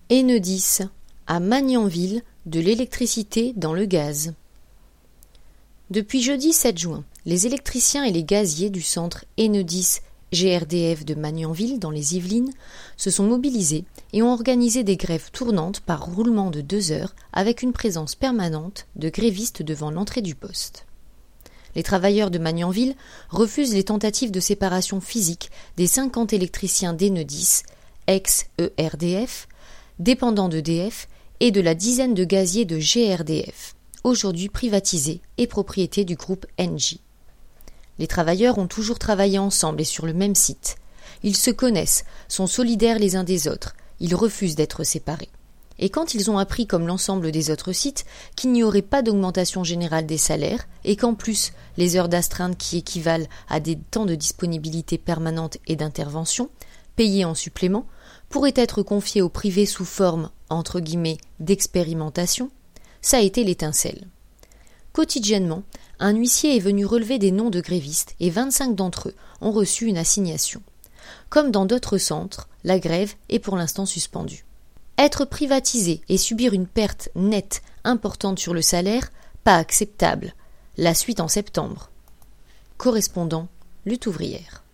Enedis, à Magnanville, de l'électricité dans le gaz. Depuis jeudi 7 juin, les électriciens et les gaziers du centre Enedis GRDF de Magnanville, dans les Yvelines, se sont mobilisés et ont organisé des grèves tournantes par roulement de 2 heures avec une présence permanente de grévistes devant l'entrée du poste. Les travailleurs de Magnanville refusent les tentatives de séparation physique des 50 électriciens d'Enedis, ex-ERDF, dépendants d'EDF, et de la dizaine de gaziers de GRDF, aujourd'hui privatisés et propriété du groupe Engie. Les travailleurs ont toujours travaillé ensemble et sur le même site. Ils se connaissent, sont solidaires les uns des autres, ils refusent d'être séparés. Et quand ils ont appris, comme l'ensemble des autres sites, qu'il n'y aurait pas d'augmentation générale des salaires et qu'en plus, les heures d'astreinte qui équivalent à des temps de disponibilité permanente et d'intervention, payés en supplément, pourraient être confiés au privé sous forme, entre guillemets, d'expérimentation, ça a été l'étincelle. Quotidiennement, un huissier est venu relever des noms de grévistes et 25 d'entre eux ont reçu une assignation. Comme dans d'autres centres, la grève est pour l'instant suspendue. Être privatisé et subir une perte nette importante sur le salaire, pas acceptable. La suite en septembre. Correspondant, Lutte ouvrière.